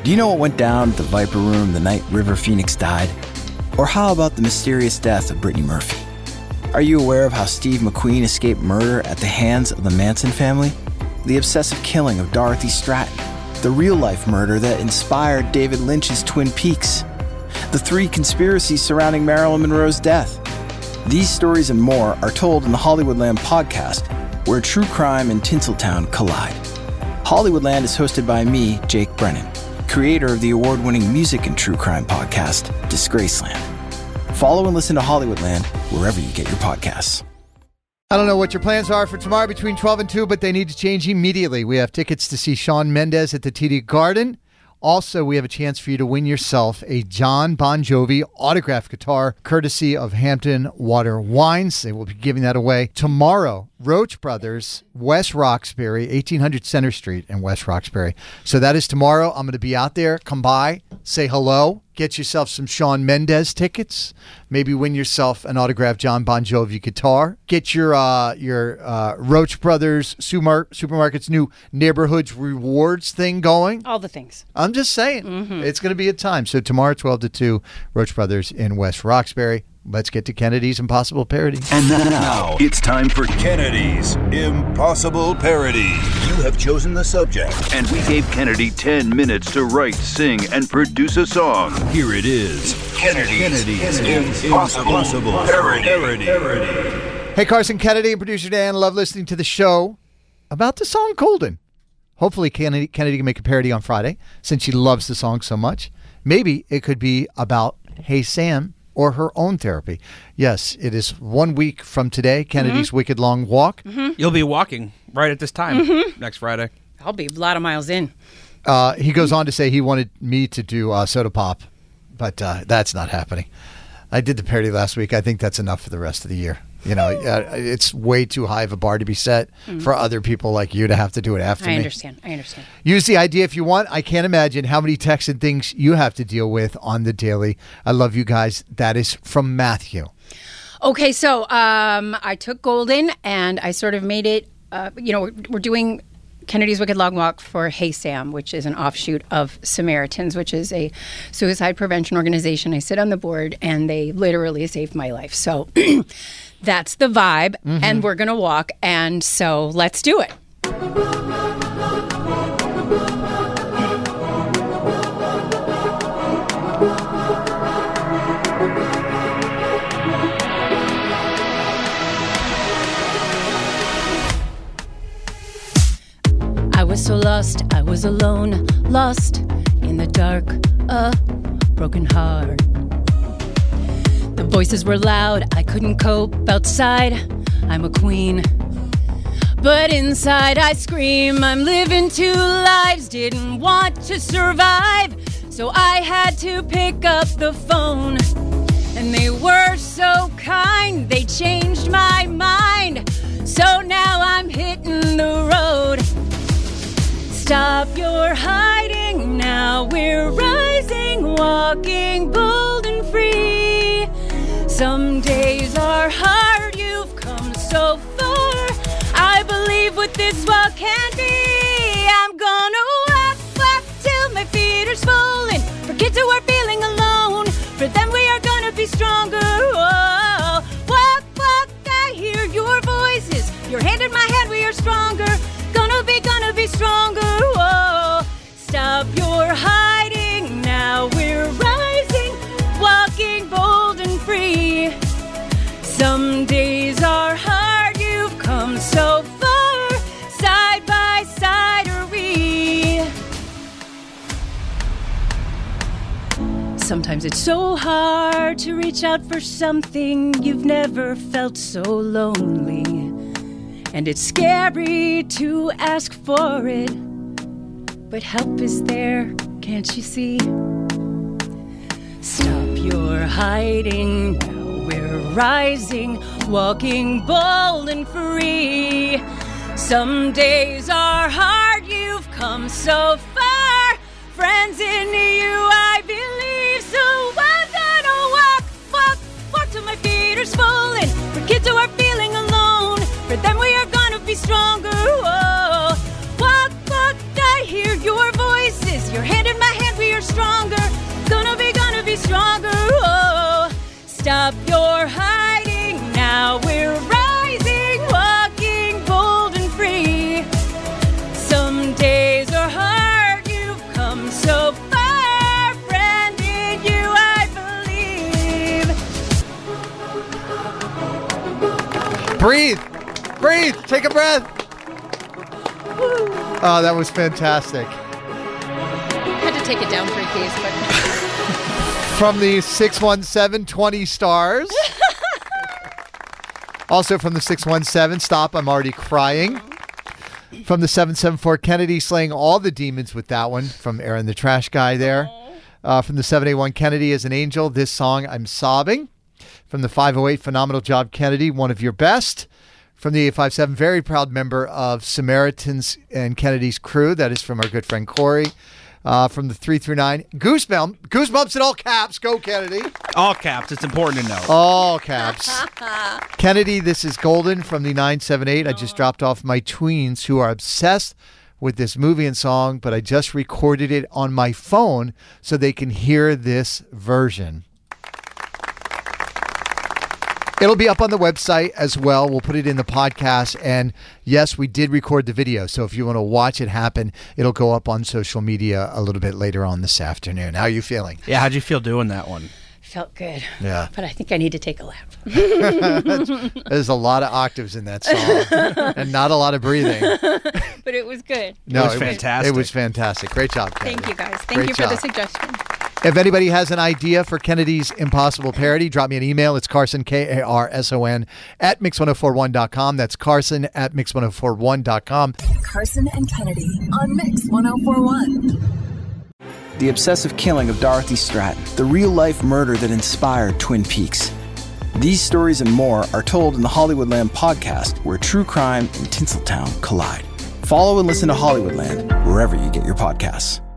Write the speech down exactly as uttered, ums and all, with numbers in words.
Do you know what went down at the Viper Room the night River Phoenix died? Or how about the mysterious death of Brittany Murphy? Are you aware of how Steve McQueen escaped murder at the hands of the Manson family? The obsessive killing of Dorothy Stratton? The real-life murder that inspired David Lynch's Twin Peaks? The three conspiracies surrounding Marilyn Monroe's death? These stories and more are told in the Hollywoodland podcast, where true crime and Tinseltown collide. Hollywoodland is hosted by me, Jake Brennan, creator of the award-winning music and true crime podcast, Disgraceland. Follow and listen to Hollywoodland wherever you get your podcasts. I don't know what your plans are for tomorrow between twelve and two, but they need to change immediately. We have tickets to see Shawn Mendes at the T D Garden. Also, we have a chance for you to win yourself a John Bon Jovi autographed guitar, courtesy of Hampton Water Wines. They will be giving that away tomorrow. Roach Brothers, West Roxbury, eighteen hundred Center Street in West Roxbury. So that is tomorrow. I'm going to be out there. Come by, say hello, get yourself some Shawn Mendes tickets, maybe win yourself an autographed John Bon Jovi guitar, get your uh, your uh, Roach Brothers Super- Supermarket's new Neighborhoods Rewards thing going. All the things. I'm just saying. Mm-hmm. It's going to be a time. So tomorrow, twelve to two, Roach Brothers in West Roxbury. Let's get to Kennedy's Impossible Parody. And now it's time for Kennedy's Impossible Parody. You have chosen the subject, and we gave Kennedy ten minutes to write, sing, and produce a song. Here it is. Kennedy's, Kennedy's Impossible, Impossible Parody. Parody. Parody. Hey, Carson Kennedy and producer Dan. Love listening to the show about the song Golden. Hopefully Kennedy, Kennedy can make a parody on Friday, since she loves the song so much. Maybe it could be about Hey Sam or her own therapy. Yes, it is one week from today, Kennedy's mm-hmm. Wicked Long Walk. Mm-hmm. You'll be walking right at this time mm-hmm. next Friday. I'll be a lot of miles in. Uh, he goes on to say he wanted me to do uh, Soda Pop, but uh, that's not happening. I did the parody last week. I think that's enough for the rest of the year. You know, uh, it's way too high of a bar to be set mm-hmm. for other people like you to have to do it after I me. I understand. I understand. Use the idea if you want. I can't imagine how many texts and things you have to deal with on the daily. I love you guys. That is from Matthew. Okay, so um, I took Golden and I sort of made it, uh, you know, we're, we're doing Kennedy's Wicked Long Walk for Hey Sam, which is an offshoot of Samaritans, which is a suicide prevention organization. I sit on the board and they literally saved my life. So that's the vibe, mm-hmm. and we're going to walk, and so let's do it. I was so lost, I was alone, lost in the dark, a broken heart. The voices were loud, I couldn't cope outside. I'm a queen, but inside I scream. I'm living two lives, didn't want to survive, so I had to pick up the phone. And they were so kind, they changed my mind, so now I'm hitting the road. Stop your hiding, now we're rising, walking bold and free. Some days are hard, you've come so far. I believe what this walk can be. I'm gonna walk, walk till my feet are swollen. For kids who are feeling alone, for them we are gonna be stronger. Oh, walk, walk, I hear your voices. Your hand in my hand, we are stronger. Gonna be, gonna be stronger. Oh, stop your hiding, now we're rising, walking bold and free. Some days are hard, you've come so far, side by side are we. Sometimes it's so hard to reach out for something, you've never felt so lonely. And it's scary to ask for it, but help is there, can't you see? Stop your hiding, now we're rising, walking bold and free. Some days are hard, you've come so far. Friends in you I believe, so I'm gonna walk, walk, walk till my feet are swollen. For kids who are feeling alone, for them we are gonna be stronger. Oh, walk, walk, I hear your voices. Your hand in my hand, we stronger. Oh, stop your hiding. Now we're rising, walking bold and free. Some days are hard. You've come so far, friend. In you I believe. Breathe. Breathe. Take a breath. Oh, that was fantastic. Had to take it down for a case, but From the six one seven, twenty stars. Also from the six one seven, stop, I'm already crying. From the seven seven four, Kennedy, slaying all the demons with that one. From Aaron the Trash Guy there. Uh, from the seven eight one, Kennedy is an angel. This song, I'm sobbing. From the five oh eight, phenomenal job, Kennedy, one of your best. From the eight five seven, very proud member of Samaritans and Kennedy's crew. That is from our good friend Corey. Uh, from the three three nine, Goosebump, Goosebumps in all caps. Go, Kennedy. All caps. It's important to know. All caps. Kennedy, this is Golden from the nine seven eight. I just dropped off my tweens who are obsessed with this movie and song, but I just recorded it on my phone so they can hear this version. It'll be up on the website as well. We'll put it in the podcast. And yes, we did record the video. So if you want to watch it happen, it'll go up on social media a little bit later on this afternoon. How are you feeling? Yeah, how'd you feel doing that one? felt good. Yeah. But I think I need to take a lap. There's a lot of octaves in that song and not a lot of breathing. But it was good. No, it was it fantastic. Was, it was fantastic. Great job, Kennedy. Thank you, guys. Thank Great you for job. the suggestion. If anybody has an idea for Kennedy's Impossible parody, drop me an email. It's Carson, K A R S O N, at mix ten forty-one dot com. That's Carson at mix ten forty-one dot com. Carson and Kennedy on Mix ten forty-one. The obsessive killing of Dorothy Stratton, the real-life murder that inspired Twin Peaks. These stories and more are told in the Hollywoodland podcast, where true crime and Tinseltown collide. Follow and listen to Hollywoodland wherever you get your podcasts.